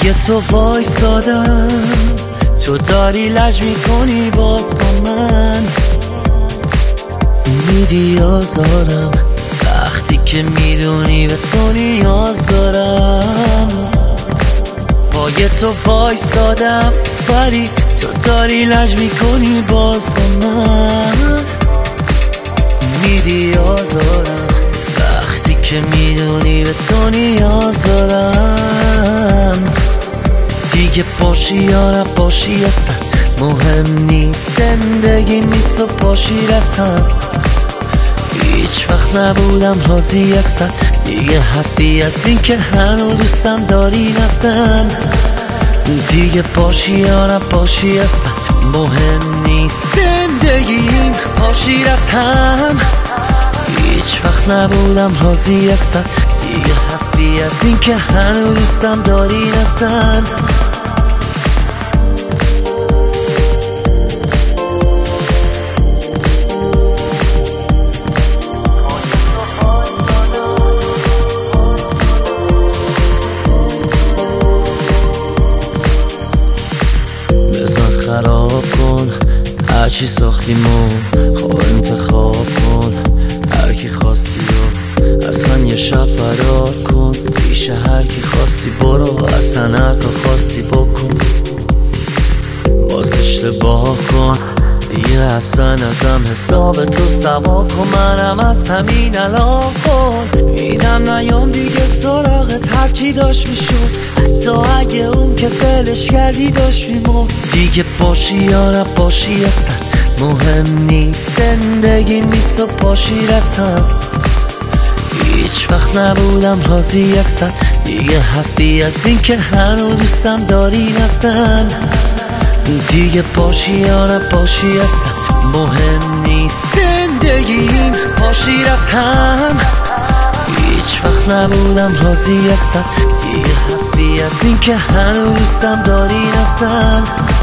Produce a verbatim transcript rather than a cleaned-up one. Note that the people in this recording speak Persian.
پای تو وایستادم، تو داری لج میکنی باز با من، میدی آزارم وقتی که میدونی به تو نیاز دارم. پای تو وایستادم ولی تو داری لج میکنی باز با من، میدی آزارم وقتی که میدونی به تو نیاز دارم. دیگه باشی یا نباشی اصلا مهم نیست، زندگی می تو باشی رسن. هیچ وقت نبودم راضی اصلا، دیگه حرفی از این که هنو دوستم داری نزن. دیگه باشی یا نباشی اصلا مهم نیست، زندگیم باشی رسن. هیچ وقت نبودم راضی اصلا، دیگه حرفی از این که هنو دوستم داری نزن. خراب کن هرچی ساختیمو، خواه انتخاب کن هرکی خواستی رو، اصلا یه شب فرار کن پیش هرکی خواستی برو، اصلا هر کار خواستی بکن. باز اشتباه کن دیگه اصلا ازم حساب تو سوا کن، منم از همین الان کن میدم نیام دیگه سراغت هرچی داشت میشد، حتی اگه اون که دلش کردی داشت میمون. دیگه باشی یا نباشی اصلا مهم نیست، زندگی می تو باشی رسن. هیچ وقت نبودم راضی اصلا، دیگه حرفی از این که هنو دوستم داری نزن. دیگه باشی یا نباشی اصلا مهم نیست، زندگیم باشی رسن. هیچ وقت نبودم راضی اصلا، دیگه حرفی از این که هنو دوستم داری نزن.